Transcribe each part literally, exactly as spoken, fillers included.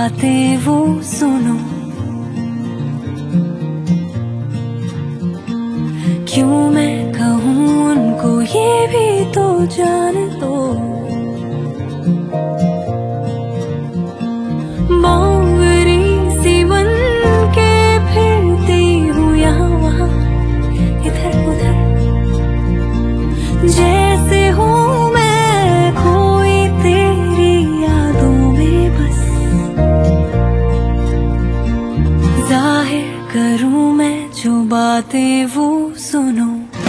बातें वो सुनो। क्यों मैं कहूँ उनको ये भी तो जान दो। बावरी सी बन के फिरती हूँ यहाँ वहाँ इधर उधर, जैसे हूँ मैं खोई तेरी यादों में बस। जाहिर करूँ मैं जो बातें वो सुनो।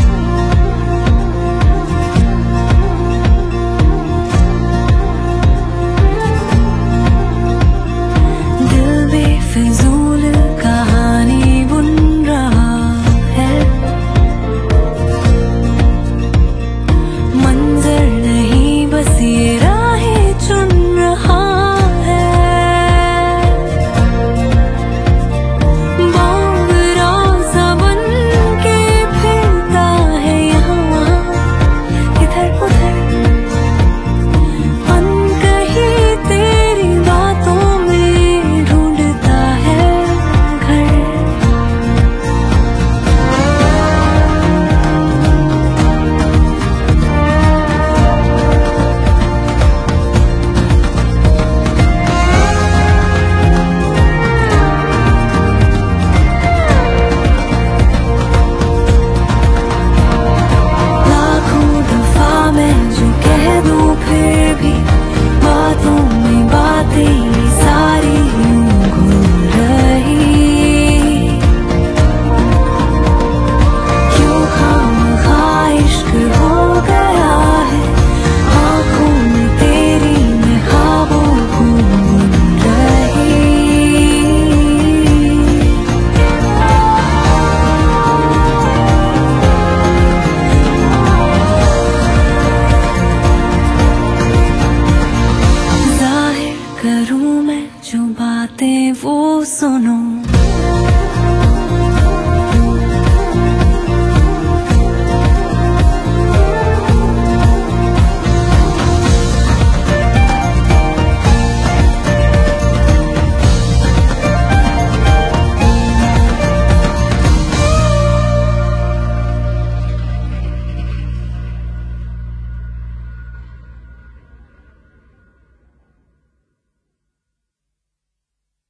दिल बेफिजूल कहानी बुन रहा है, मंजर नहीं बस ये राहें चुन रहा है। बावरा सा बन के फिरता है यहाँ वहाँ इधर उधर, अनकही तेरी बातों में ढूंढता है घर। लाखों दफा मैं जो कह दूं फिर भी बातों में बातें सारी यूं घूम रही। क्यों खामखा इश्क हो गया है आँखों में तेरी, मैं ख्वाबों को बुन रही। जाहिर करूँ मैं जो बातें वो सुनो।